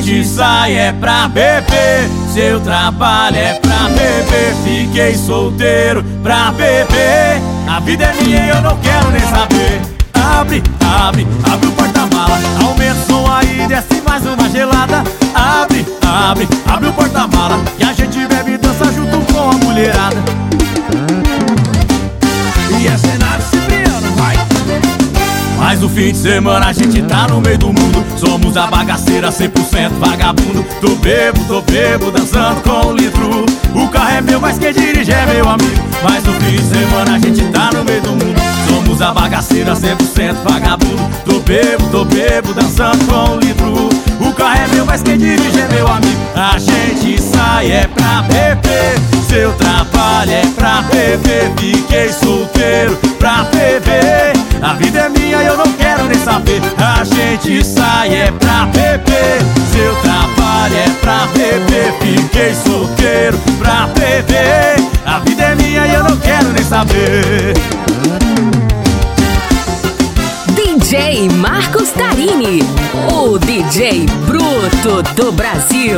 gente sai é pra beber, seu trabalho é pra beber. Fiquei solteiro pra beber, a vida é minha e eu não quero nem saber. Abre, abre, abre o porta-mala, aumenta o som aí, desce mais uma gelada. Abre, abre, abre o porta-mala, e a gente bebe e dança junto com a mulherada. E é cenário Cipriano, vai! Mas no fim de semana a gente tá no meio do mundo. Somos a bagaceira 100% vagabundo. Tô bebo, dançando com um litro. O carro é meu, mas quem dirige é meu amigo. Mas no fim de semana a gente tá no meio do mundo. Somos a bagaceira 100% vagabundo. Tô bebo, dançando com um litro. O carro é meu, mas quem dirige é meu amigo. A gente sai é pra beber, seu trabalho é pra beber. Fiquei solteiro pra beber, a vida é minha e eu não quero nem saber. A gente sai é pra beber, seu trabalho é pra beber. Fiquei solteiro pra beber, a vida é minha e eu não quero nem saber. DJ Marcos Tarini, o DJ bruto do Brasil.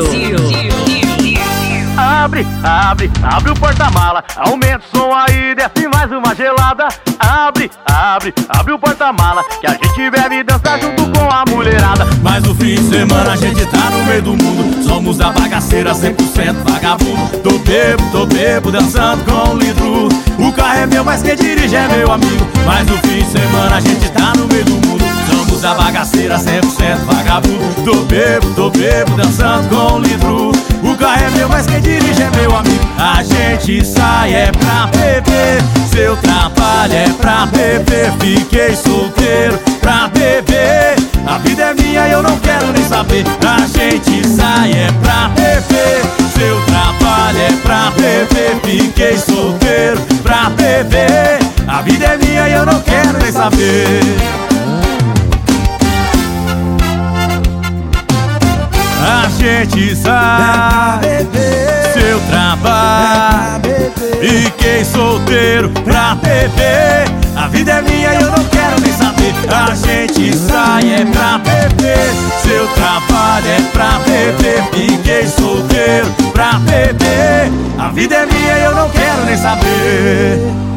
Abre, abre, abre o porta-mala, aumenta o som aí, desce mais uma gelada. Abre, abre, abre o porta-mala, que a gente bebe e dança junto com a mulherada. Mas no fim de semana a gente tá no meio do mundo. Somos a bagaceira 100% vagabundo. Tô bebo, dançando com um litro. O carro é meu, mas quem dirige é meu amigo. Mas no fim de semana a gente tá no meio do mundo. Somos a bagaceira 100% vagabundo. Tô bebo, dançando com um litro. O carro é meu, mas quem dirige é meu amigo. A gente sai é pra beber, seu trabalho é pra beber. Fiquei solteiro pra beber, a vida é minha e eu não quero nem saber. A gente sai é pra beber, seu trabalho é pra beber. Fiquei solteiro pra beber, a vida é minha e eu não quero nem saber. A gente sai, seu trabalho, fiquei solteiro pra beber. A vida é minha e eu não quero nem saber. A gente sai é pra beber, seu trabalho é pra beber. Fiquei solteiro pra beber, a vida é minha e eu não quero nem saber.